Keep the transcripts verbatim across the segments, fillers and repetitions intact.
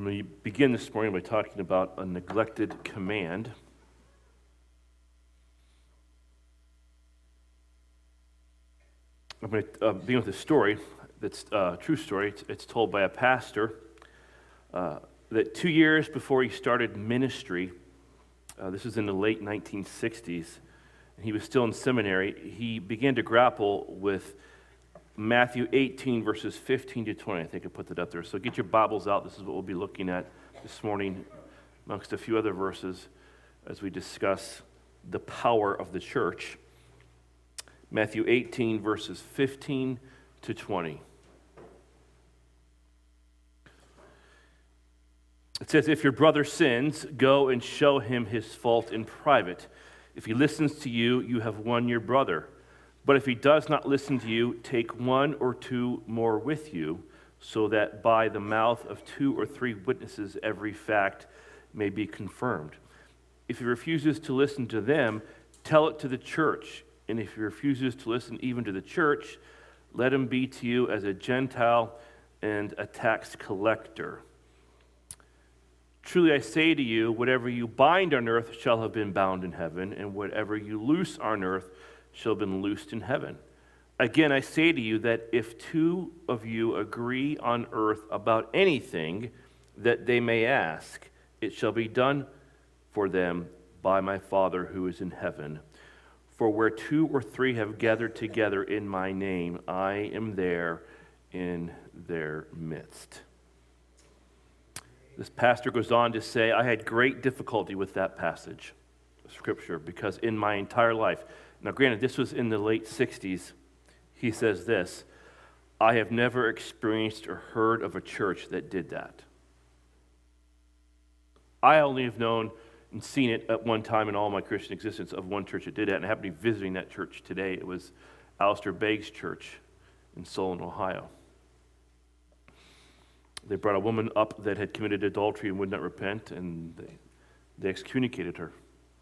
I'm going to begin this morning by talking about a neglected command. I'm going to uh, begin with a story that's uh, a true story. It's, it's told by a pastor uh, that two years before he started ministry, uh, this was in the late nineteen sixties, and he was still in seminary, he began to grapple with Matthew eighteen, verses fifteen to twenty. I think I put that up there. So get your Bibles out. This is what we'll be looking at this morning, amongst a few other verses, as we discuss the power of the church. Matthew eighteen, verses fifteen to twenty. It says, "If your brother sins, go and show him his fault in private. If he listens to you, you have won your brother. But if he does not listen to you, take one or two more with you, so that by the mouth of two or three witnesses every fact may be confirmed. If he refuses to listen to them, tell it to the church. And if he refuses to listen even to the church, let him be to you as a Gentile and a tax collector. Truly I say to you, whatever you bind on earth shall have been bound in heaven, and whatever you loose on earth shall have been loosed in heaven. Again, I say to you that if two of you agree on earth about anything that they may ask, it shall be done for them by my Father who is in heaven. For where two or three have gathered together in my name, I am there in their midst." This pastor goes on to say, I had great difficulty with that passage of Scripture because in my entire life, now granted, this was in the late sixties, he says this, I have never experienced or heard of a church that did that. I only have known and seen it at one time in all my Christian existence of one church that did that, and I happen to be visiting that church today. It was Alistair Begg's church in Solon, Ohio. They brought a woman up that had committed adultery and would not repent, and they, they excommunicated her.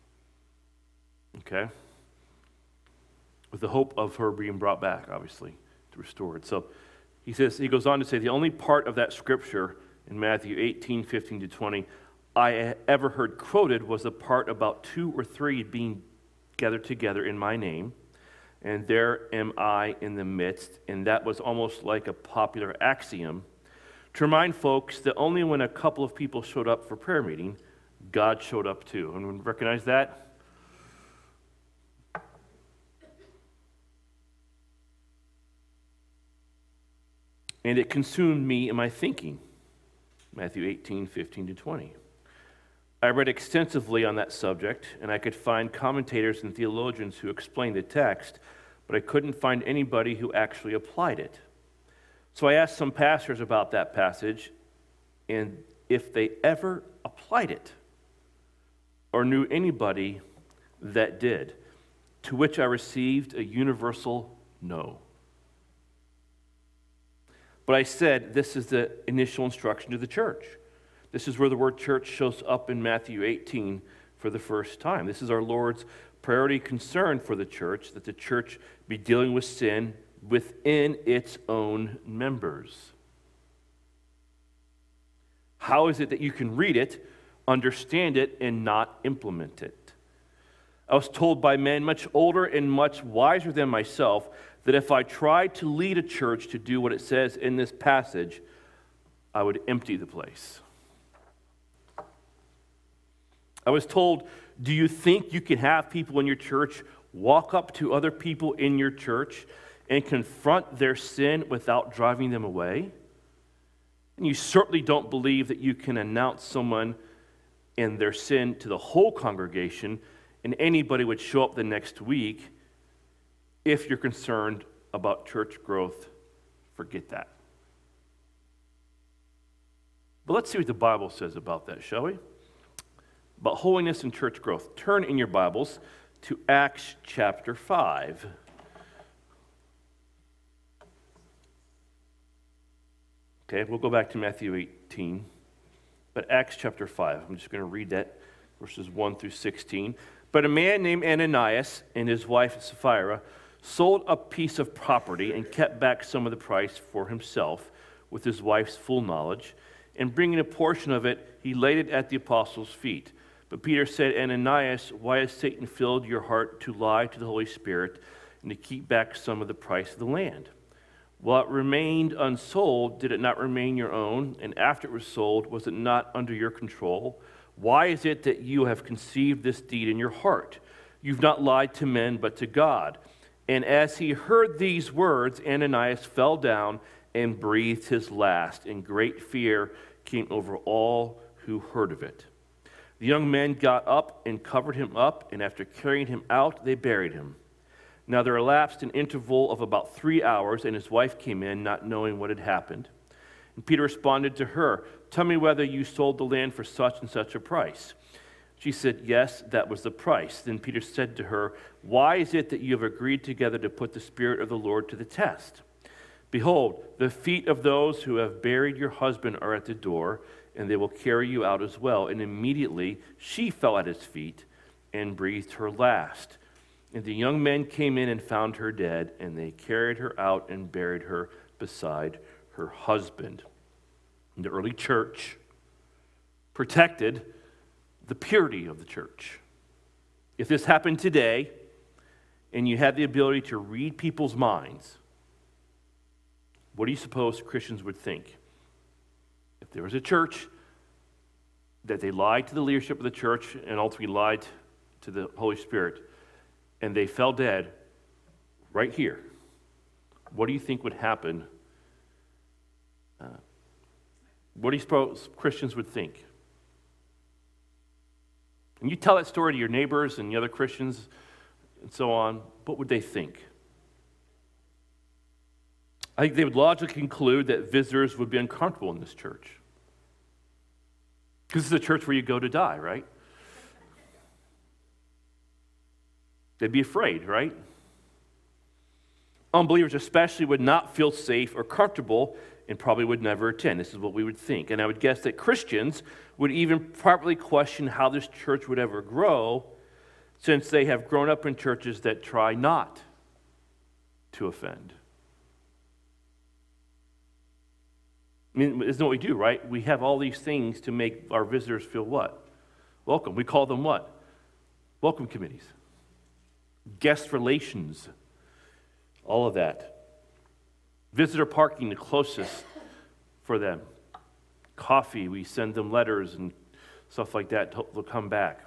Okay? With the hope of her being brought back, obviously, to restore it. So he says, he goes on to say, the only part of that scripture in Matthew eighteen, fifteen to twenty, I ever heard quoted was the part about two or three being gathered together in my name, and there am I in the midst, and that was almost like a popular axiom to remind folks that only when a couple of people showed up for prayer meeting, God showed up too. Anyone recognize that? And it consumed me in my thinking. Matthew eighteen, fifteen to twenty. I read extensively on that subject, and I could find commentators and theologians who explained the text, but I couldn't find anybody who actually applied it. So I asked some pastors about that passage, and if they ever applied it, or knew anybody that did, to which I received a universal no. But I said, this is the initial instruction to the church. This is where the word church shows up in Matthew eighteen for the first time. This is our Lord's priority concern for the church, that the church be dealing with sin within its own members. How is it that you can read it, understand it, and not implement it? I was told by men much older and much wiser than myself that if I tried to lead a church to do what it says in this passage, I would empty the place. I was told, do you think you can have people in your church walk up to other people in your church and confront their sin without driving them away? And you certainly don't believe that you can announce someone and their sin to the whole congregation and anybody would show up the next week. If you're concerned about church growth, forget that. But let's see what the Bible says about that, shall we? About holiness and church growth. Turn in your Bibles to Acts chapter five. Okay, we'll go back to Matthew eighteen, but Acts chapter five. I'm just going to read that, verses one through sixteen. But a man named Ananias and his wife Sapphira sold a piece of property and kept back some of the price for himself with his wife's full knowledge. and bringing a portion of it, he laid it at the apostles' feet. But Peter said, Ananias, why has Satan filled your heart to lie to the Holy Spirit and to keep back some of the price of the land? While it remained unsold, did it not remain your own? And after it was sold, was it not under your control? Why is it that you have conceived this deed in your heart? You've not lied to men, but to God. And as he heard these words, Ananias fell down and breathed his last, and great fear came over all who heard of it. The young men got up and covered him up, and after carrying him out, they buried him. Now there elapsed an interval of about three hours, and his wife came in, not knowing what had happened. And Peter responded to her, tell me whether you sold the land for such and such a price. She said, yes, that was the price. Then Peter said to her, why is it that you have agreed together to put the Spirit of the Lord to the test? Behold, the feet of those who have buried your husband are at the door, and they will carry you out as well. And immediately she fell at his feet and breathed her last. And the young men came in and found her dead, and they carried her out and buried her beside her husband. And the early church protected the purity of the church. If this happened today, and you had the ability to read people's minds, what do you suppose Christians would think? If there was a church that they lied to the leadership of the church and ultimately lied to the Holy Spirit, and they fell dead right here, what do you think would happen? Uh, what do you suppose Christians would think? And you tell that story to your neighbors and the other Christians and so on, what would they think? I think they would logically conclude that visitors would be uncomfortable in this church. Because this is a church where you go to die, right? They'd be afraid, right? Unbelievers especially would not feel safe or comfortable and probably would never attend. This is what we would think. And I would guess that Christians would even probably question how this church would ever grow, since they have grown up in churches that try not to offend. I mean, isn't what we do, right? We have all these things to make our visitors feel what? Welcome. We call them what? Welcome committees. Guest relations. All of that. Visitor parking, the closest for them. Coffee, we send them letters and stuff like that. They'll come back.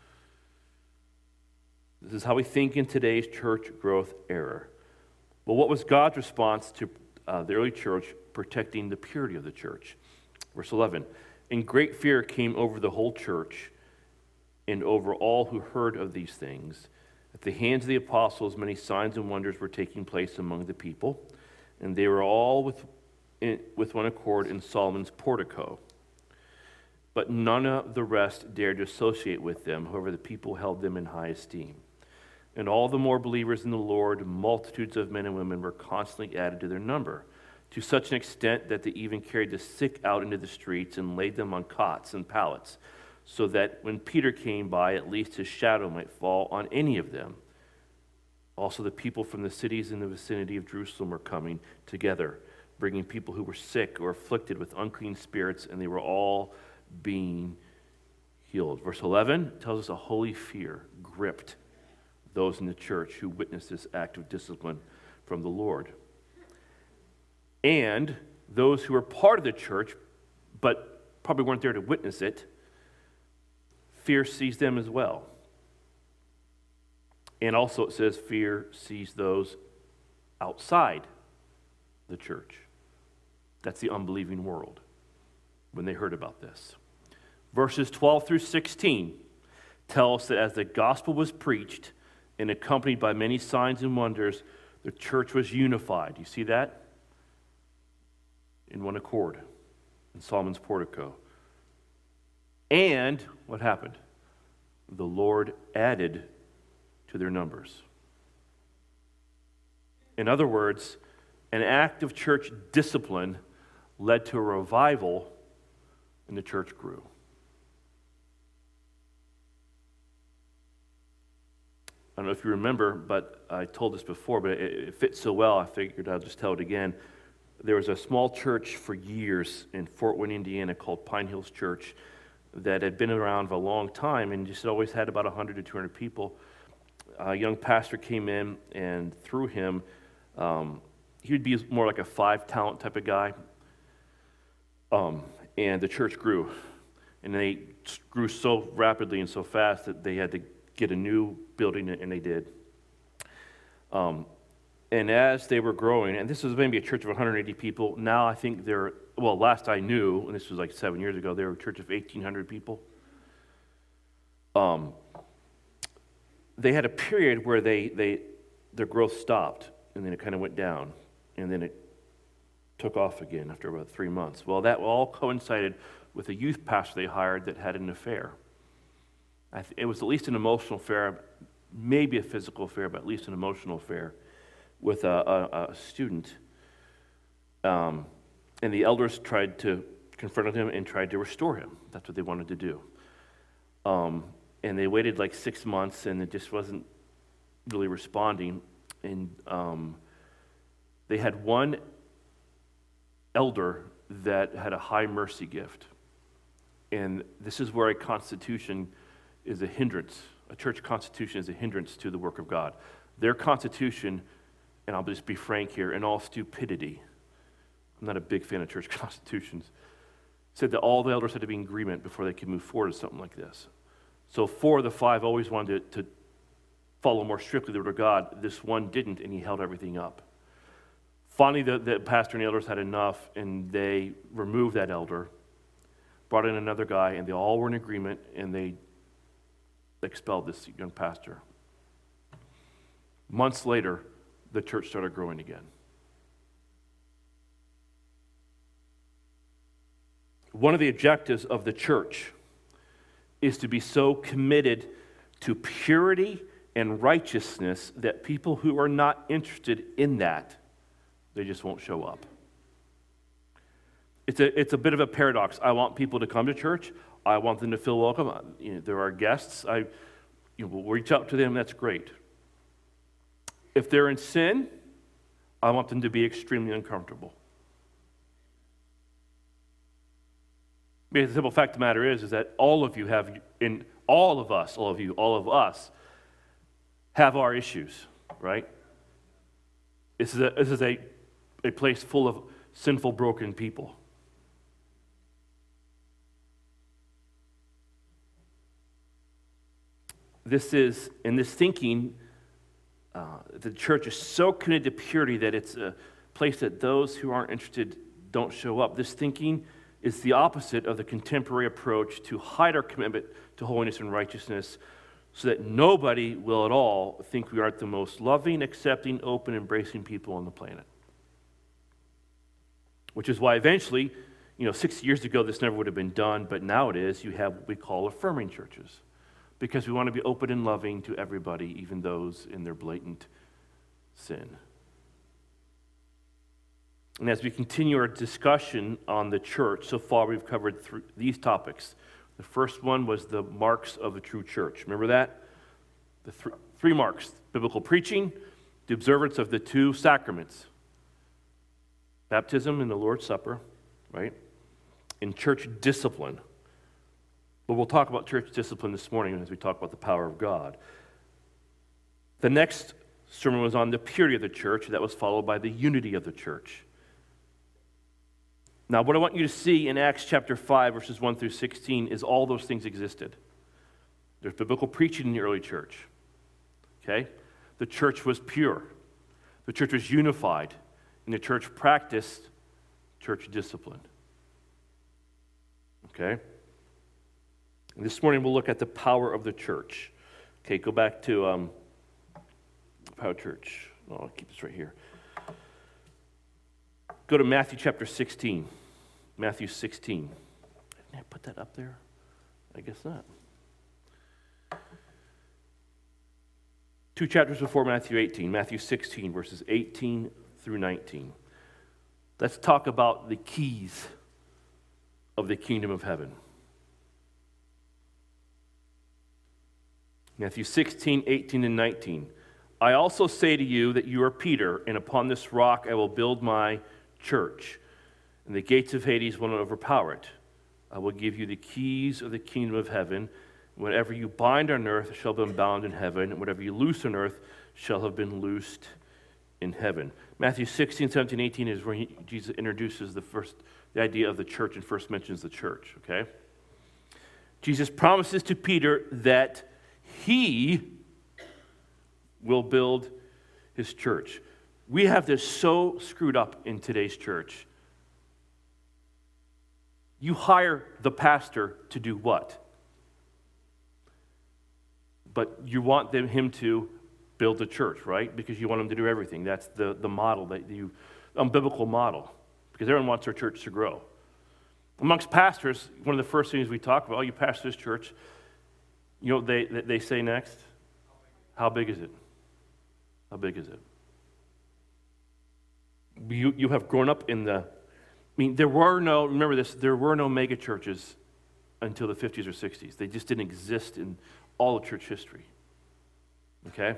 This is how we think in today's church growth era. Well, what was God's response to uh, the early church protecting the purity of the church? Verse eleven, and great fear came over the whole church and over all who heard of these things. At the hands of the apostles, many signs and wonders were taking place among the people, and they were all with, in, with one accord in Solomon's portico. But none of the rest dared to associate with them, however the people held them in high esteem. And all the more believers in the Lord, multitudes of men and women were constantly added to their number, to such an extent that they even carried the sick out into the streets and laid them on cots and pallets, so that when Peter came by, at least his shadow might fall on any of them. Also the people from the cities in the vicinity of Jerusalem were coming together, bringing people who were sick or afflicted with unclean spirits, and they were all being healed. Verse eleven tells us a holy fear gripped those in the church who witnessed this act of discipline from the Lord. And those who were part of the church, but probably weren't there to witness it, fear seized them as well. And also it says fear seized those outside the church. That's the unbelieving world when they heard about this. Verses twelve through sixteen tell us that as the gospel was preached and accompanied by many signs and wonders, the church was unified. You see that? In one accord in Solomon's portico. And what happened? The Lord added to their numbers. In other words, an act of church discipline led to a revival, and the church grew. I don't know if you remember, but I told this before, but it, it fits so well, I figured I'll just tell it again. there was a small church for years in Fort Wayne, Indiana called Pine Hills Church that had been around for a long time and just always had about one hundred to two hundred people. A young pastor came in, and through him, um, he would be more like a five-talent type of guy. Um, and the church grew. And they grew so rapidly and so fast that they had to get a new building, and they did. Um, and as they were growing, and this was maybe a church of one hundred eighty people, now I think they're, well, last I knew, and this was like seven years ago, they were a church of eighteen hundred people. Um, they had a period where they, they their growth stopped, and then it kind of went down, and then it took off again after about three months. Well, that all coincided with a youth pastor they hired that had an affair. I th- it was at least an emotional affair, maybe a physical affair, but at least an emotional affair with a, a, a student. Um, and the elders tried to confront him and tried to restore him. That's what they wanted to do. Um, and they waited like six months, and it just wasn't really responding. And um, they had one elder that had a high mercy gift. And this is where a constitution is a hindrance. A church constitution is a hindrance to the work of God. Their constitution, and I'll just be frank here, in all stupidity, I'm not a big fan of church constitutions, said that all the elders had to be in agreement before they could move forward to something like this. So four of the five always wanted to, to follow more strictly the word of God. This one didn't, and he held everything up. Finally, the, the pastor and the elders had enough, and they removed that elder, brought in another guy, and they all were in agreement, and they expelled this young pastor. Months later, the church started growing again. One of the objectives of the church is to be so committed to purity and righteousness that people who are not interested in that, they just won't show up. It's a, it's a bit of a paradox. I want people to come to church. I want them to feel welcome. You know, there are guests. I you know, will reach out to them. That's great. If they're in sin, I want them to be extremely uncomfortable. Because the simple fact of the matter is, is that all of you have, in all of us, all of you, all of us, have our issues, right? This is a, this is a, a place full of sinful, broken people. This is, in this thinking, uh, the church is so committed to purity that it's a place that those who aren't interested don't show up. This thinking is the opposite of the contemporary approach to hide our commitment to holiness and righteousness so that nobody will at all think we aren't the most loving, accepting, open, embracing people on the planet. Which is why eventually, you know, six years ago this never would have been done, but now it is. You have what we call affirming churches because we want to be open and loving to everybody, even those in their blatant sin. And as we continue our discussion on the church, so far we've covered th- these topics. The first one was the marks of a true church. Remember that? The th- three marks: biblical preaching, the observance of the two sacraments, baptism and the Lord's Supper, right? And church discipline. But we'll talk about church discipline this morning as we talk about the power of God. The next sermon was on the purity of the church. That was followed by the unity of the church. Now, what I want you to see in Acts chapter five, verses one through sixteen, is all those things existed. There's biblical preaching in the early church. Okay? The church was pure. The church was unified. And the church practiced church discipline. Okay? And this morning we'll look at the power of the church. Okay, go back to um, Power Church. Oh, I'll keep this right here. Go to Matthew chapter sixteen. Matthew sixteen. Didn't I put that up there? I guess not. Two chapters before Matthew eighteen. Matthew sixteen, verses eighteen through nineteen. Let's talk about the keys of the kingdom of heaven. Matthew sixteen, eighteen, and nineteen. I also say to you that you are Peter, and upon this rock I will build my church, and the gates of Hades will not overpower it. I will give you the keys of the kingdom of heaven. Whatever you bind on earth shall be bound in heaven, and whatever you loose on earth shall have been loosed in heaven. Matthew sixteen, seventeen, eighteen is where he, Jesus introduces the first, the idea of the church and first mentions the church, okay? Jesus promises to Peter that he will build his church. We have this so screwed up in today's church. You hire the pastor to do what? But you want them, him to build the church, right? Because you want him to do everything. That's the, the model, that you, unbiblical model. Because everyone wants their church to grow. Amongst pastors, one of the first things we talk about, oh, you pastor this church, you know what they, they say next? How big is it? How big is it? You, you have grown up in the, I mean, there were no, remember this, there were no mega churches until the fifties or sixties. They just didn't exist in all of church history. Okay?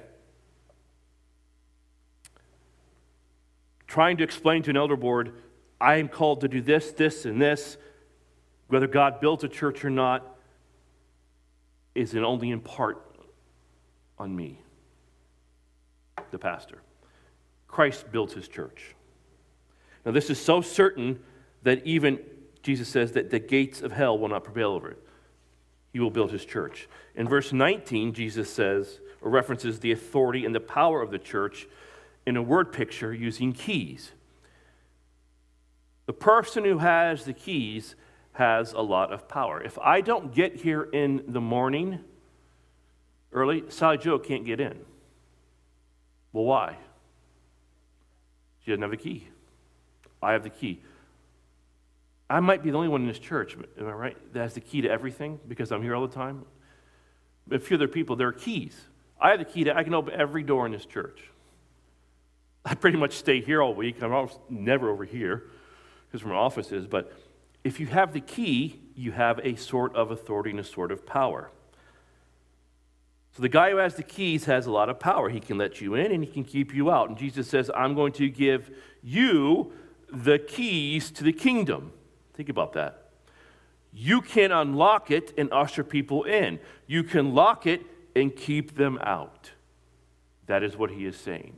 Trying to explain to an elder board, I am called to do this, this, and this, whether God built a church or not, is in only in part on me, the pastor. Christ built his church. Now this is so certain that even Jesus says that the gates of hell will not prevail over it. He will build his church. In verse nineteen, Jesus says, or references the authority and the power of the church in a word picture using keys. The person who has the keys has a lot of power. If I don't get here in the morning early, Sally Jo can't get in. Well, why? She doesn't have a key. I have the key. I might be the only one in this church, am I right, that has the key to everything because I'm here all the time. But a few other people, there are keys. I have the key to, I can open every door in this church. I pretty much stay here all week. I'm almost never over here because my office is, but if you have the key, you have a sort of authority and a sort of power. So the guy who has the keys has a lot of power. He can let you in and he can keep you out. And Jesus says, I'm going to give you the keys to the kingdom. Think about that. You can unlock it and usher people in. You can lock it and keep them out. That is what he is saying.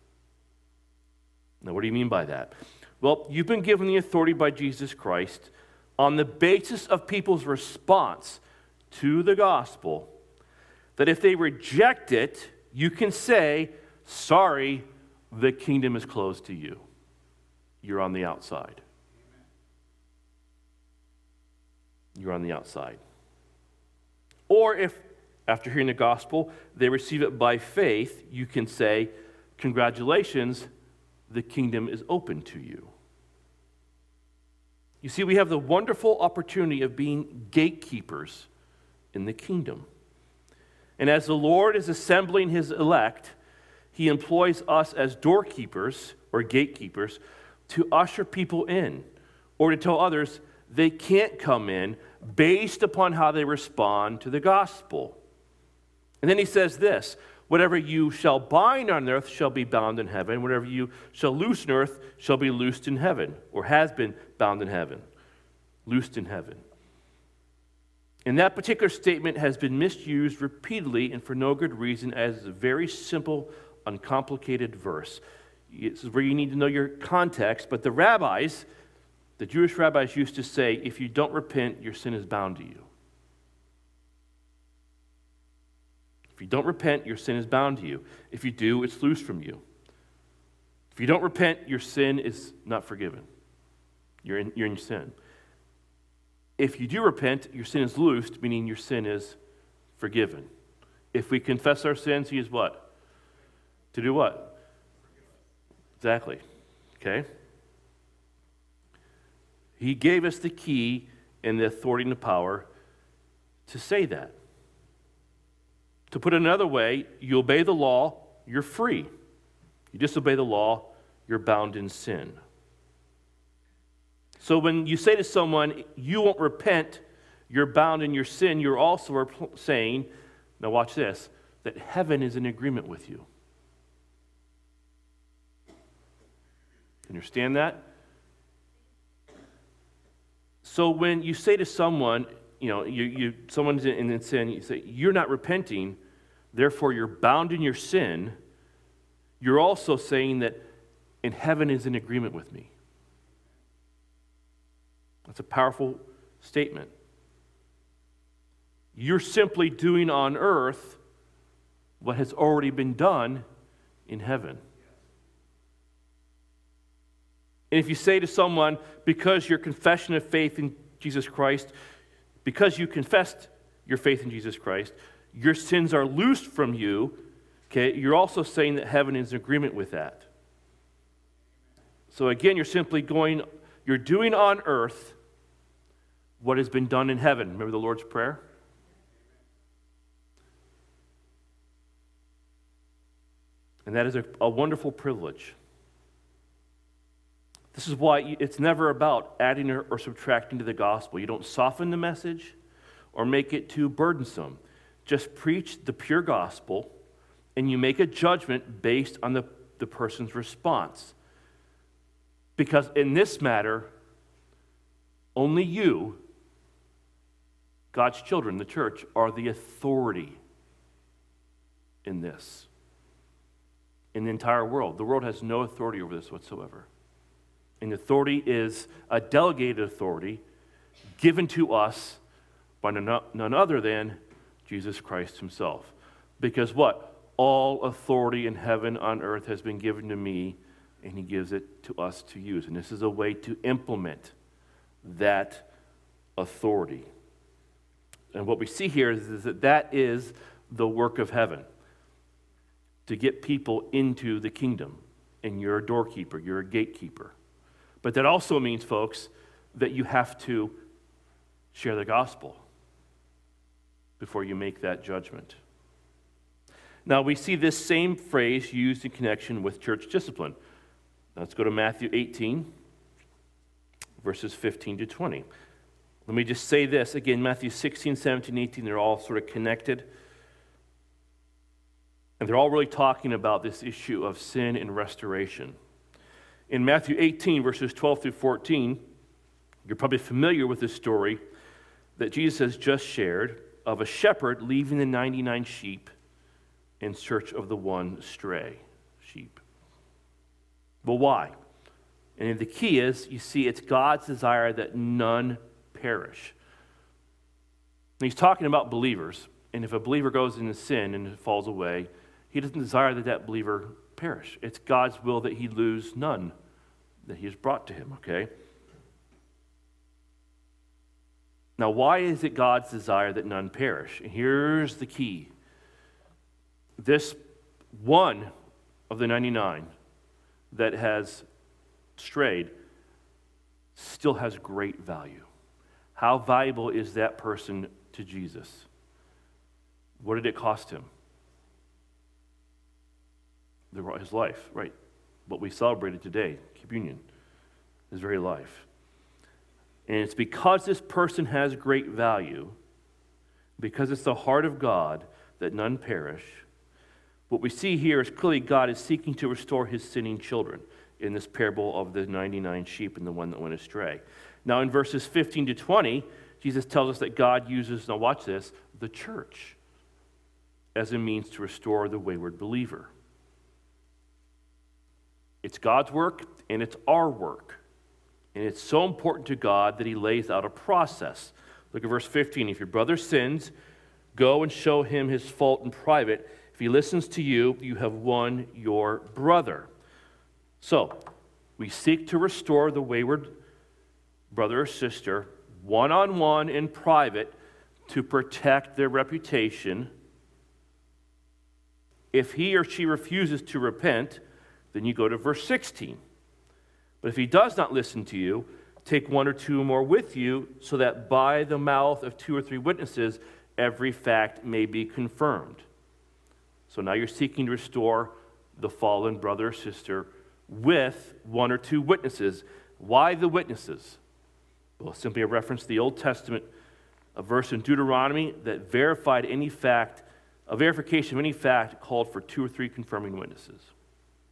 Now, what do you mean by that? Well, you've been given the authority by Jesus Christ on the basis of people's response to the gospel, that if they reject it, you can say, sorry, the kingdom is closed to you. You're on the outside. You're on the outside. Or if, after hearing the gospel, they receive it by faith, you can say, congratulations, the kingdom is open to you. You see, we have the wonderful opportunity of being gatekeepers in the kingdom. And as the Lord is assembling his elect, he employs us as doorkeepers or gatekeepers to usher people in or to tell others they can't come in based upon how they respond to the gospel. And then he says this, whatever you shall bind on earth shall be bound in heaven. Whatever you shall loose on earth shall be loosed in heaven, or has been bound in heaven, loosed in heaven. And that particular statement has been misused repeatedly and for no good reason, as a very simple, uncomplicated verse. This is where you need to know your context, but the rabbis, the Jewish rabbis used to say, if you don't repent, your sin is bound to you. If you don't repent, your sin is bound to you. If you do, it's loose from you. If you don't repent, your sin is not forgiven. You're in, you're in sin. If you do repent, your sin is loosed, meaning your sin is forgiven. If we confess our sins, he is what? To do what? Exactly. Okay? He gave us the key and the authority and the power to say that. To put it another way, you obey the law, you're free. You disobey the law, you're bound in sin. So when you say to someone, you won't repent, you're bound in your sin, you're also saying, now watch this, that heaven is in agreement with you. Understand that? So when you say to someone, you know, you, you someone's in, in sin, you say, you're not repenting, therefore you're bound in your sin, you're also saying that in heaven is in agreement with me. That's a powerful statement. You're simply doing on earth what has already been done in heaven. And if you say to someone, because your confession of faith in Jesus Christ, because you confessed your faith in Jesus Christ, your sins are loosed from you, okay, you're also saying that heaven is in agreement with that. So again, you're simply going, you're doing on earth what has been done in heaven. Remember the Lord's Prayer? And that is a, a wonderful privilege. This is why it's never about adding or, or subtracting to the gospel. You don't soften the message or make it too burdensome. Just preach the pure gospel, and you make a judgment based on the, the person's response. Because in this matter, only you, God's children, the church, are the authority in this. In the entire world. The world has no authority over this whatsoever. And authority is a delegated authority given to us by none other than Jesus Christ himself. Because what? All authority in heaven, on earth has been given to me, and he gives it to us to use. And this is a way to implement that authority. And what we see here is, is that that is the work of heaven, to get people into the kingdom. And you're a doorkeeper, you're a gatekeeper. But that also means, folks, that you have to share the gospel before you make that judgment. Now, we see this same phrase used in connection with church discipline. Now, let's go to Matthew eighteen, verses fifteen to twenty. Let me just say this. Again, Matthew sixteen, seventeen, eighteen, they're all sort of connected. And they're all really talking about this issue of sin and restoration. In Matthew eighteen, verses twelve through fourteen, you're probably familiar with this story that Jesus has just shared of a shepherd leaving the ninety-nine sheep in search of the one stray sheep. Well, why? And the key is, you see, it's God's desire that none perish. And he's talking about believers, and if a believer goes into sin and falls away, he doesn't desire that that believer perish. It's God's will that he lose none that he has brought to him, okay? Now, why is it God's desire that none perish? And here's the key. This one of the ninety-nine that has strayed still has great value. How valuable is that person to Jesus? What did it cost him? His life, right? What we celebrated today, communion, his very life. And it's because this person has great value, because it's the heart of God that none perish. What we see here is clearly God is seeking to restore his sinning children in this parable of the ninety-nine sheep and the one that went astray. Now in verses fifteen to twenty, Jesus tells us that God uses, now watch this, the church as a means to restore the wayward believer. It's God's work and it's our work. And it's so important to God that he lays out a process. Look at verse fifteen. If your brother sins, go and show him his fault in private. If he listens to you, you have won your brother. So, we seek to restore the wayward brother or sister one-on-one in private to protect their reputation. If he or she refuses to repent, then you go to verse sixteen. But if he does not listen to you, take one or two more with you, so that by the mouth of two or three witnesses, every fact may be confirmed. So now you're seeking to restore the fallen brother or sister with one or two witnesses. Why the witnesses? Well, simply a reference to the Old Testament, a verse in Deuteronomy that verified any fact, a verification of any fact called for two or three confirming witnesses.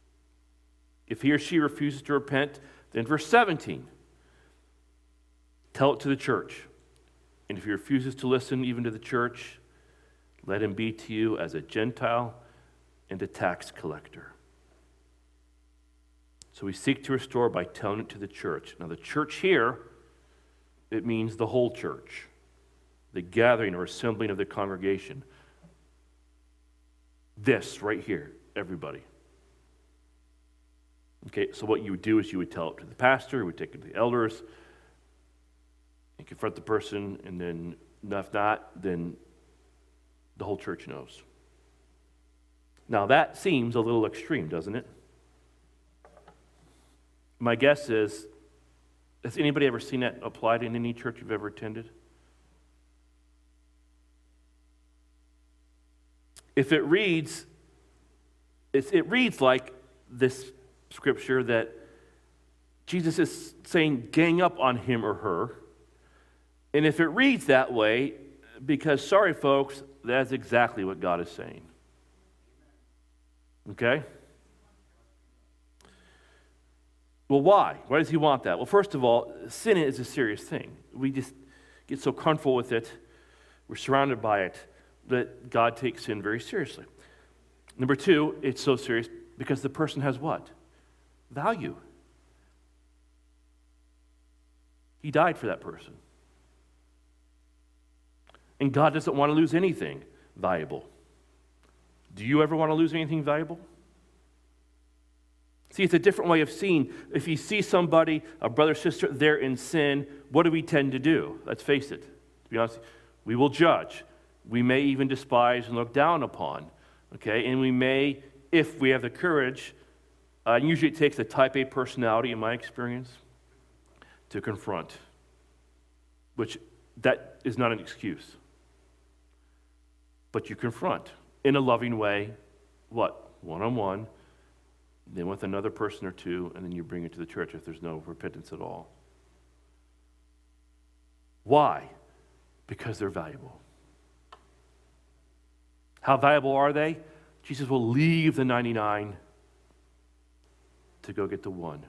If he or she refuses to repent, then verse seventeen. Tell it to the church. And if he refuses to listen even to the church, let him be to you as a Gentile and a tax collector. So we seek to restore by telling it to the church. Now the church here, it means the whole church, the gathering or assembling of the congregation. This right here, everybody. Okay, so what you would do is you would tell it to the pastor, you would take it to the elders, and confront the person, and then if not, then the whole church knows. Now that seems a little extreme, doesn't it? My guess is, has anybody ever seen that applied in any church you've ever attended? If it reads, it's, it reads like this scripture that Jesus is saying, gang up on him or her. And if it reads that way, because sorry folks, that's exactly what God is saying. Okay? Well, why? Why does he want that? Well, first of all, sin is a serious thing. We just get so comfortable with it. We're surrounded by it that God takes sin very seriously. Number two, it's so serious because the person has what? Value. He died for that person. And God doesn't want to lose anything valuable. Do you ever want to lose anything valuable? See, it's a different way of seeing. If you see somebody, a brother or sister, they're in sin, what do we tend to do? Let's face it. To be honest, we will judge. We may even despise and look down upon. Okay? And we may, if we have the courage, uh, usually it takes a type A personality, in my experience, to confront. Which, that is not an excuse. But you confront in a loving way, what? One-on-one, then with another person or two, and then you bring it to the church if there's no repentance at all. Why? Because they're valuable. How valuable are they? Jesus will leave the ninety-nine to go get the one.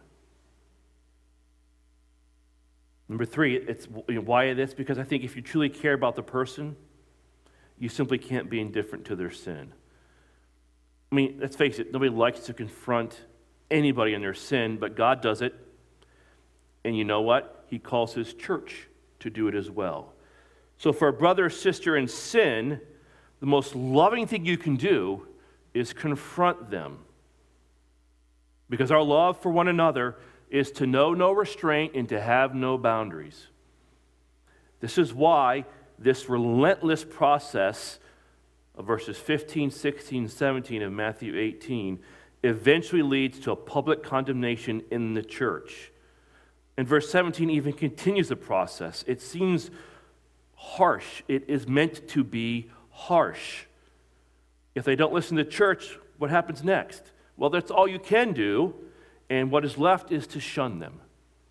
Number three, it's you know, why this? Because I think if you truly care about the person, you simply can't be indifferent to their sin. I mean, let's face it, nobody likes to confront anybody in their sin, but God does it. And you know what? He calls his church to do it as well. So for a brother or sister in sin, the most loving thing you can do is confront them. Because our love for one another is to know no restraint and to have no boundaries. This is why this relentless process of verses fifteen, sixteen, seventeen of Matthew eighteen eventually leads to a public condemnation in the church. And verse seventeen even continues the process. It seems harsh. It is meant to be harsh. If they don't listen to church, what happens next? Well, that's all you can do, and what is left is to shun them.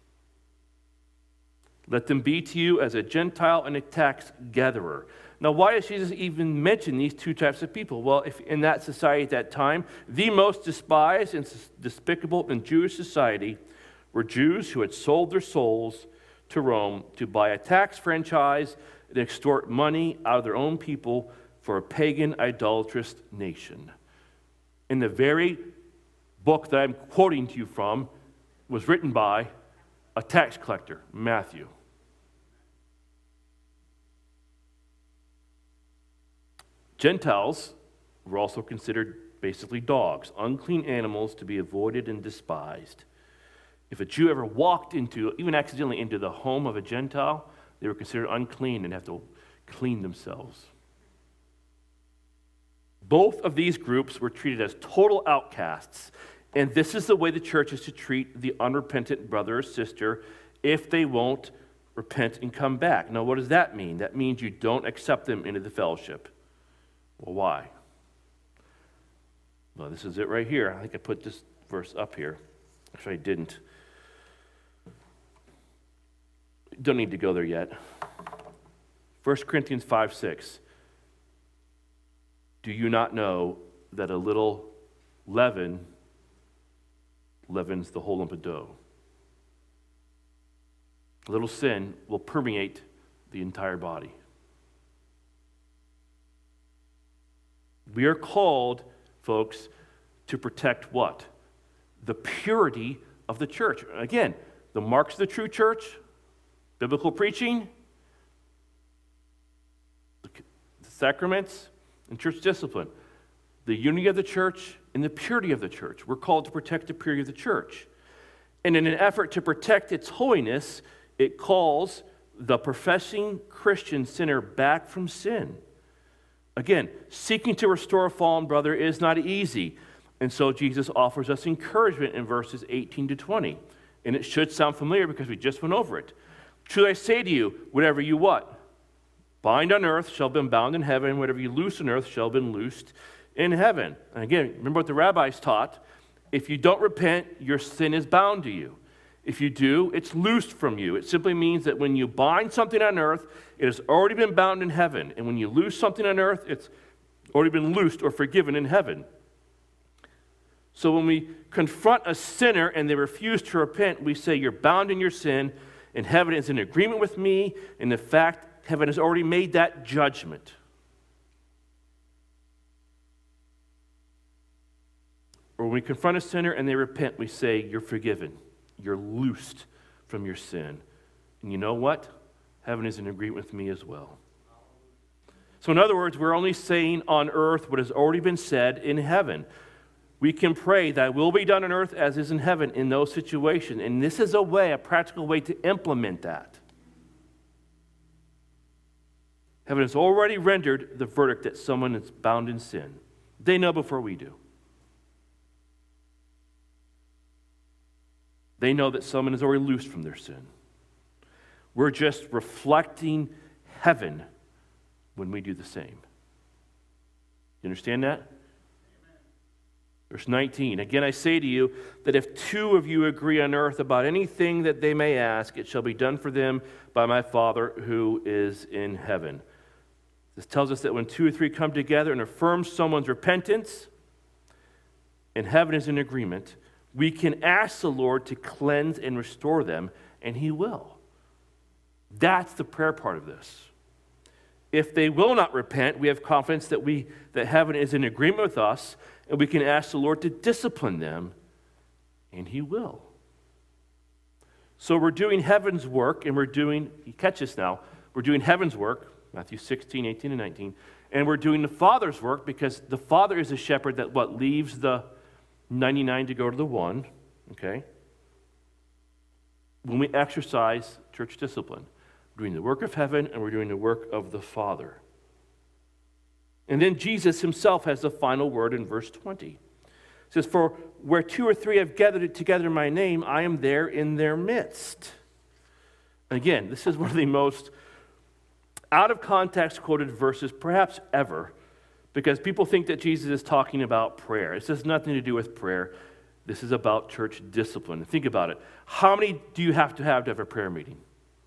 Let them be to you as a Gentile and a tax gatherer. Now, why does Jesus even mention these two types of people? Well, if in that society at that time, the most despised and despicable in Jewish society were Jews who had sold their souls to Rome to buy a tax franchise and extort money out of their own people for a pagan, idolatrous nation. And the very book that I'm quoting to you from was written by a tax collector, Matthew. Gentiles were also considered basically dogs, unclean animals to be avoided and despised. If a Jew ever walked into, even accidentally into the home of a Gentile, they were considered unclean and have to clean themselves. Both of these groups were treated as total outcasts, and this is the way the church is to treat the unrepentant brother or sister if they won't repent and come back. Now, what does that mean? That means you don't accept them into the fellowship. Well, why? Well, this is it right here. I think I put this verse up here. Actually, I didn't. Don't need to go there yet. First Corinthians five six. Do you not know that a little leaven leavens the whole lump of dough? a little sin will permeate the entire body. We are called, folks, to protect what? The purity of the church. Again, the marks of the true church, biblical preaching, the sacraments, and church discipline. The unity of the church and the purity of the church. We're called to protect the purity of the church. And in an effort to protect its holiness, it calls the professing Christian sinner back from sin. Again, seeking to restore a fallen brother is not easy. And so Jesus offers us encouragement in verses eighteen to twenty. And it should sound familiar because we just went over it. Truly I say to you, whatever you what? Bind on earth shall be bound in heaven. Whatever you loose on earth shall be loosed in heaven. And again, remember what the rabbis taught. If you don't repent, your sin is bound to you. If you do, it's loosed from you. It simply means that when you bind something on earth, it has already been bound in heaven. And when you loose something on earth, it's already been loosed or forgiven in heaven. So when we confront a sinner and they refuse to repent, we say, you're bound in your sin, and heaven is in agreement with me, and in fact, heaven has already made that judgment. Or when we confront a sinner and they repent, we say, you're forgiven. You're loosed from your sin. And you know what? Heaven is in agreement with me as well. So in other words, we're only saying on earth what has already been said in heaven. We can pray that will be done on earth as is in heaven in those situations. And this is a way, a practical way to implement that. Heaven has already rendered the verdict that someone is bound in sin. They know before we do. They know that someone is already loosed from their sin. We're just reflecting heaven when we do the same. You understand that? Amen. Verse nineteen, again I say to you that if two of you agree on earth about anything that they may ask, it shall be done for them by my Father who is in heaven. This tells us that when two or three come together and affirm someone's repentance, and heaven is in agreement, we can ask the Lord to cleanse and restore them, and He will. That's the prayer part of this. If they will not repent, we have confidence that we that heaven is in agreement with us, and we can ask the Lord to discipline them, and He will. So we're doing heaven's work, and we're doing, you catch this now, we're doing heaven's work, Matthew sixteen, eighteen, and nineteen, and we're doing the Father's work because the Father is a shepherd that what leaves the ninety-nine to go to the one, okay? When we exercise church discipline, we're doing the work of heaven and we're doing the work of the Father. And then Jesus himself has the final word in verse twenty. It says, for where two or three have gathered together in my name, I am there in their midst. And again, this is one of the most out of context quoted verses perhaps ever, because people think that Jesus is talking about prayer. This has nothing to do with prayer. This is about church discipline. Think about it. How many do you have to have to have a prayer meeting?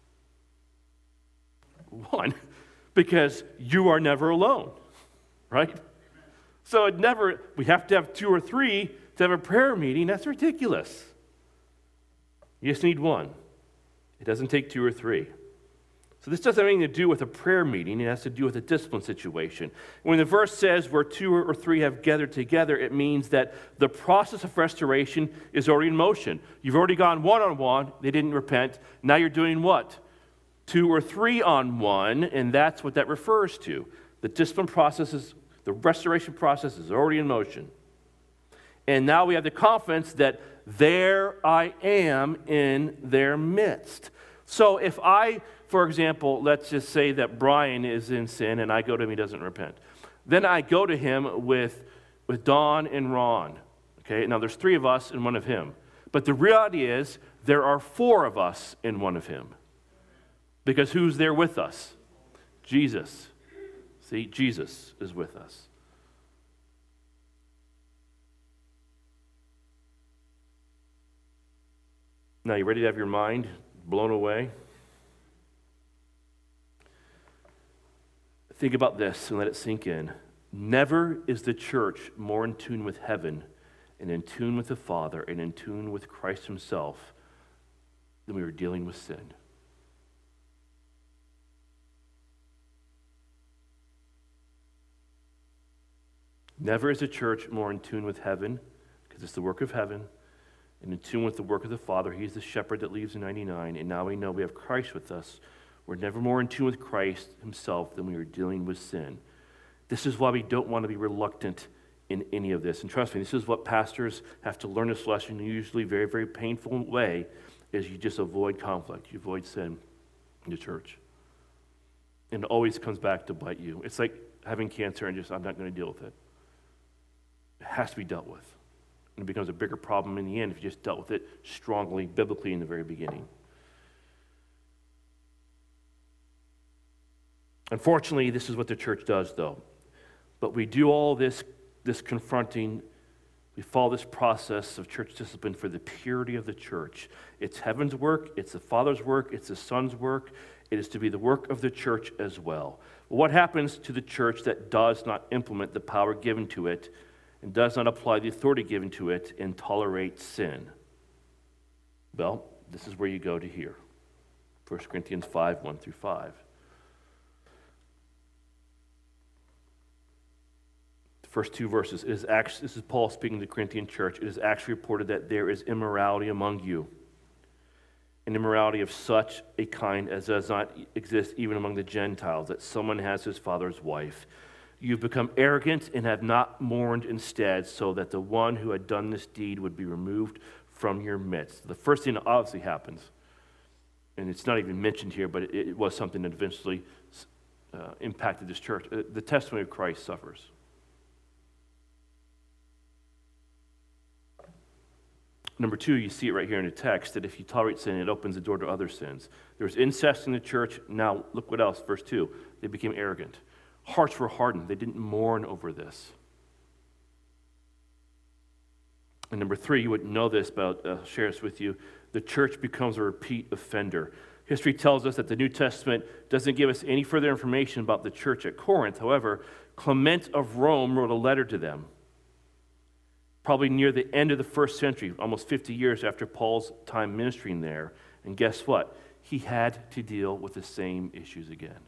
One, because you are never alone, right? So it never, we have to have two or three to have a prayer meeting. That's ridiculous. You just need one. It doesn't take two or three. So this doesn't have anything to do with a prayer meeting. It has to do with a discipline situation. When the verse says where two or three have gathered together, it means that the process of restoration is already in motion. You've already gone one-on-one. They didn't repent. Now you're doing what? Two or three on one, and that's what that refers to. The discipline process is, the restoration process is already in motion. And now we have the confidence that there I am in their midst. So if I, for example, let's just say that Brian is in sin and I go to him, he doesn't repent. Then I go to him with, with Don and Ron. Okay, now there's three of us and one of him. But the reality is there are four of us and one of him. Because who's there with us? Jesus. See, Jesus is with us. Now, you ready to have your mind blown away? Think about this and let it sink in. Never is the church more in tune with heaven and in tune with the Father and in tune with Christ himself than we were dealing with sin. Never is a church more in tune with heaven, because it's the work of heaven, and in tune with the work of the Father. He's the shepherd that leaves the ninety-nine, and now we know we have Christ with us. We're never more in tune with Christ himself than we are dealing with sin. This is why we don't want to be reluctant in any of this. And trust me, this is what pastors have to learn this lesson in a usually very, very painful way, is you just avoid conflict. You avoid sin in the church. And it always comes back to bite you. It's like having cancer and just, I'm not going to deal with it. It has to be dealt with. And it becomes a bigger problem in the end if you just dealt with it strongly, biblically in the very beginning. Unfortunately, this is what the church does, though. But we do all this, this confronting, we follow this process of church discipline for the purity of the church. It's heaven's work, it's the Father's work, it's the Son's work. It is to be the work of the church as well. What happens to the church that does not implement the power given to it and does not apply the authority given to it and tolerates sin? Well, this is where you go to here. First Corinthians five, one through five. The first two verses, it is actually, this is Paul speaking to the Corinthian church. It is actually reported that there is immorality among you, an immorality of such a kind as does not exist even among the Gentiles, that someone has his father's wife. You've become arrogant and have not mourned instead, so that the one who had done this deed would be removed from your midst. The first thing that obviously happens, and it's not even mentioned here, but it, it was something that eventually uh, impacted this church. Uh, the testimony of Christ suffers. Number two, you see it right here in the text, that if you tolerate sin, it opens the door to other sins. There was incest in the church. Now, look what else, verse two. They became arrogant. Hearts were hardened. They didn't mourn over this. And number three, you wouldn't know this, but I'll share this with you. The church becomes a repeat offender. History tells us that the New Testament doesn't give us any further information about the church at Corinth. However, Clement of Rome wrote a letter to them, probably near the end of the first century, almost fifty years after Paul's time ministering there. And guess what? He had to deal with the same issues again.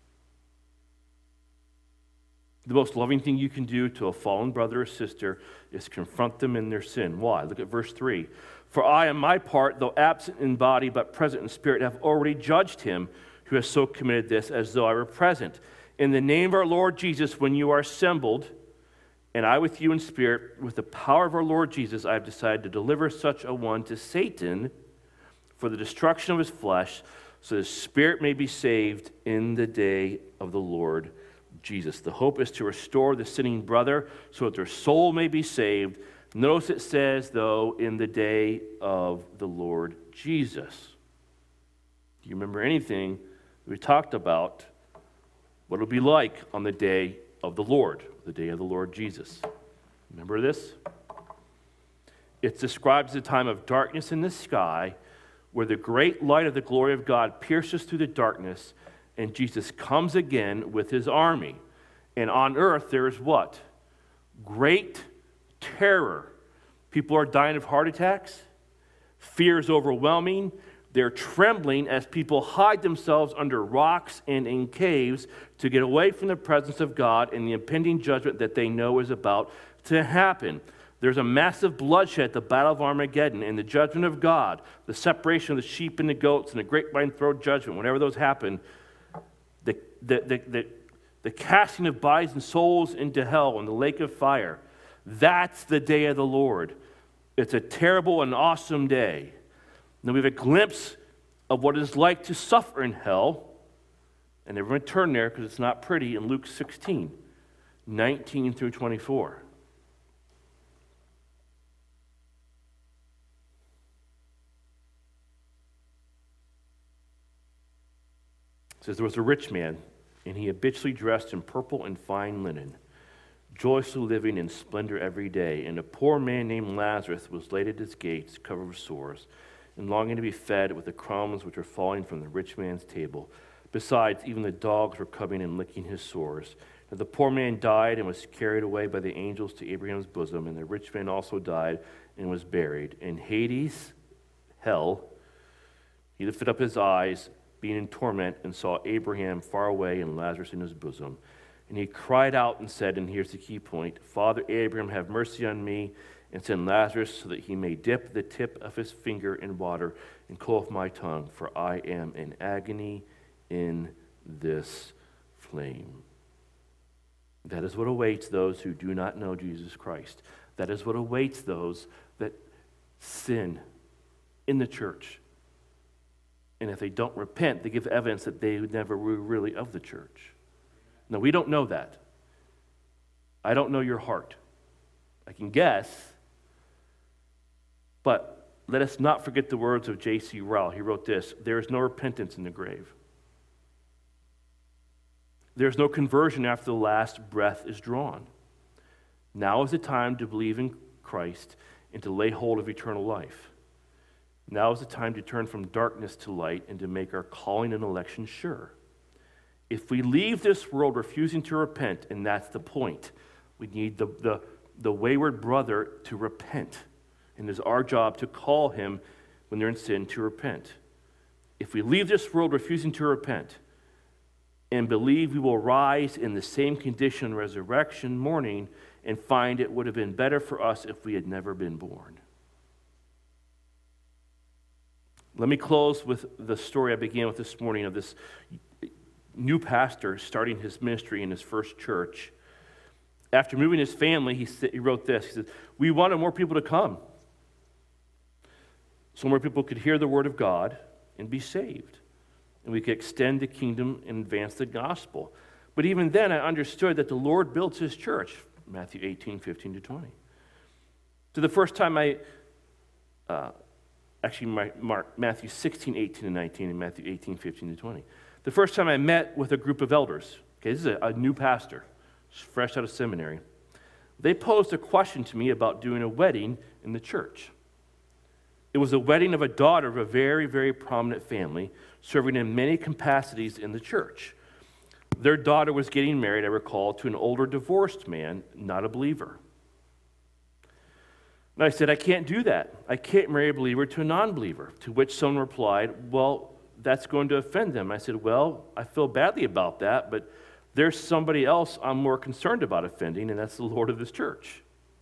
The most loving thing you can do to a fallen brother or sister is confront them in their sin. Why? Look at verse three. For I, on my part, though absent in body but present in spirit, have already judged him who has so committed this, as though I were present. In the name of our Lord Jesus, when you are assembled, and I with you in spirit, with the power of our Lord Jesus, I have decided to deliver such a one to Satan for the destruction of his flesh, so his spirit may be saved in the day of the Lord Jesus. The hope is to restore the sinning brother so that their soul may be saved. Notice it says, though, in the day of the Lord Jesus. Do you remember anything we talked about what it'll be like on the day of the Lord, the day of the Lord Jesus? Remember this? It describes a time of darkness in the sky where the great light of the glory of God pierces through the darkness, and Jesus comes again with his army. And on earth there is what? Great terror. People are dying of heart attacks. Fear is overwhelming. They're trembling as people hide themselves under rocks and in caves to get away from the presence of God and the impending judgment that they know is about to happen. There's a massive bloodshed, the Battle of Armageddon, and the judgment of God, the separation of the sheep and the goats, and the great white throne judgment. Whenever those happen, the, the, the, the, the casting of bodies and souls into hell and the lake of fire, that's the day of the Lord. It's a terrible and awesome day. Now we have a glimpse of what it's like to suffer in hell. And everyone turn there because it's not pretty, in Luke sixteen, nineteen through twenty-four. It says, there was a rich man, and he habitually dressed in purple and fine linen, joyously living in splendor every day. And a poor man named Lazarus was laid at his gates, covered with sores, and longing to be fed with the crumbs which were falling from the rich man's table. Besides, even the dogs were coming and licking his sores. And the poor man died and was carried away by the angels to Abraham's bosom, and the rich man also died and was buried. In Hades, hell, he lifted up his eyes, being in torment, and saw Abraham far away and Lazarus in his bosom. And he cried out and said, and here's the key point, Father Abraham, have mercy on me, and send Lazarus so that he may dip the tip of his finger in water and cool off my tongue, for I am in agony in this flame. That is what awaits those who do not know Jesus Christ. That is what awaits those that sin in the church. And if they don't repent, they give evidence that they never were really of the church. No, we don't know that. I don't know your heart. I can guess, but let us not forget the words of J C Ryle. He wrote this, there is no repentance in the grave. There is no conversion after the last breath is drawn. Now is the time to believe in Christ and to lay hold of eternal life. Now is the time to turn from darkness to light and to make our calling and election sure. If we leave this world refusing to repent, and that's the point, we need the, the, the wayward brother to repent. And it's our job to call him when they're in sin to repent. If we leave this world refusing to repent and believe we will rise in the same condition resurrection morning and find it would have been better for us if we had never been born. Let me close with the story I began with this morning of this new pastor starting his ministry in his first church. After moving his family, he, he wrote this. He said, we wanted more people to come so more people could hear the word of God and be saved. And we could extend the kingdom and advance the gospel. But even then, I understood that the Lord builds his church, Matthew eighteen, fifteen to twenty. So the first time I, uh, actually my, Mark, Matthew sixteen, eighteen to nineteen, and Matthew eighteen, fifteen to twenty. The first time I met with a group of elders, okay, this is a, a new pastor, fresh out of seminary, they posed a question to me about doing a wedding in the church. It was a wedding of a daughter of a very, very prominent family, serving in many capacities in the church. Their daughter was getting married, I recall, to an older divorced man, not a believer. And I said, I can't do that. I can't marry a believer to a non-believer. To which someone replied, well, that's going to offend them. I said, well, I feel badly about that, but there's somebody else I'm more concerned about offending, and that's the Lord of this church.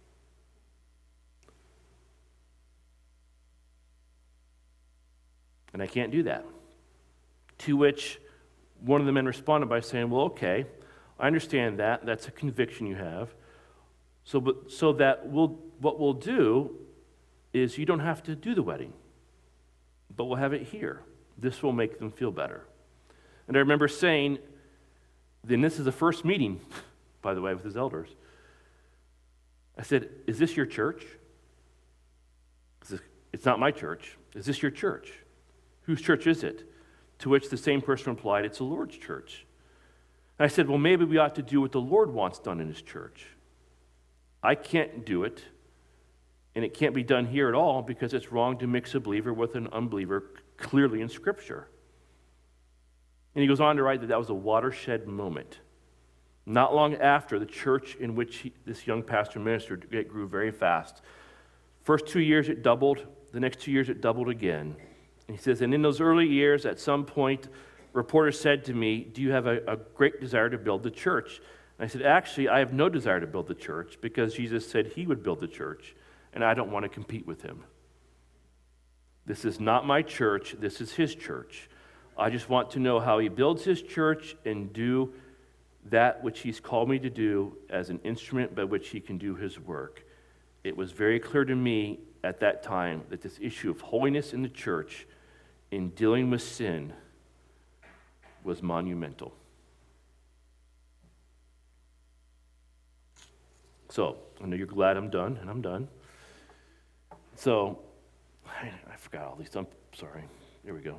And I can't do that. To which one of the men responded by saying, well, okay, I understand that. That's a conviction you have. So, but, so that we'll, what we'll do is you don't have to do the wedding, but we'll have it here. This will make them feel better. And I remember saying, then this is the first meeting, by the way, with his elders. I said, is this your church? It's not my church. Is this your church? Whose church is it? To which the same person replied, it's the Lord's church. And I said, well, maybe we ought to do what the Lord wants done in his church. I can't do it, and it can't be done here at all because it's wrong to mix a believer with an unbeliever clearly in Scripture. And he goes on to write that that was a watershed moment. Not long after, the church in which he, this young pastor ministered, it grew very fast. First two years it doubled. The next two years it doubled again. And he says, and in those early years, at some point, reporters said to me, do you have a, a great desire to build the church? And I said, actually, I have no desire to build the church because Jesus said he would build the church, and I don't want to compete with him. This is not my church. This is his church. I just want to know how he builds his church and do that which he's called me to do as an instrument by which he can do his work. It was very clear to me at that time that this issue of holiness in the church in dealing with sin was monumental. So, I know you're glad I'm done, and I'm done. So, I, I forgot all these. I'm sorry. There we go.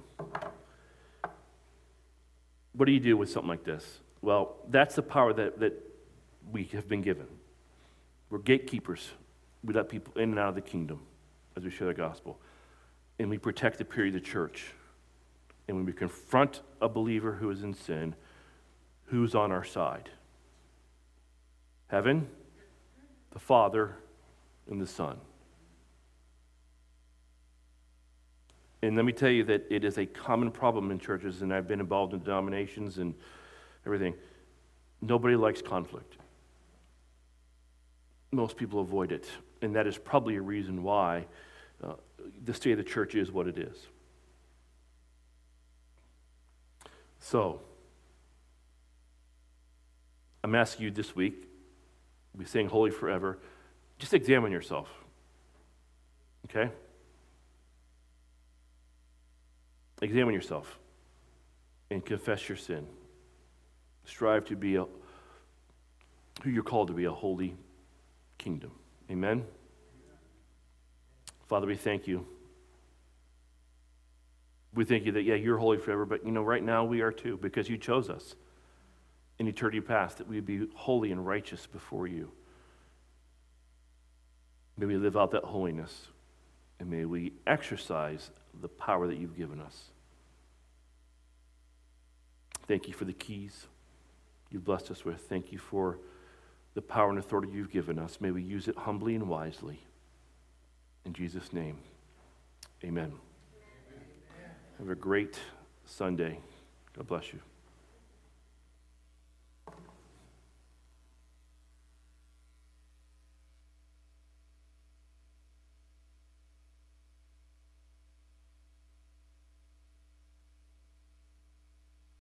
What do you do with something like this? Well, that's the power that, that we have been given. We're gatekeepers. We let people in and out of the kingdom as we share the gospel. And we protect the purity of the church. And when we confront a believer who is in sin, who's on our side? Heaven, the Father, and the Son. And let me tell you that it is a common problem in churches, and I've been involved in denominations and everything. Nobody likes conflict. Most people avoid it, and that is probably a reason why uh, the state of the church is what it is. So, I'm asking you this week, we'll be saying holy forever, just examine yourself, okay? Examine yourself and confess your sin. Strive to be a, who you're called to be, a holy kingdom. Amen? Father, we thank you. We thank you that, yeah, you're holy forever, but, you know, right now we are too, because you chose us in eternity past, that we'd be holy and righteous before you. May we live out that holiness, and may we exercise the power that you've given us. Thank you for the keys you've blessed us with. Thank you for the power and authority you've given us. May we use it humbly and wisely. In Jesus' name, amen. Have a great Sunday. God bless you.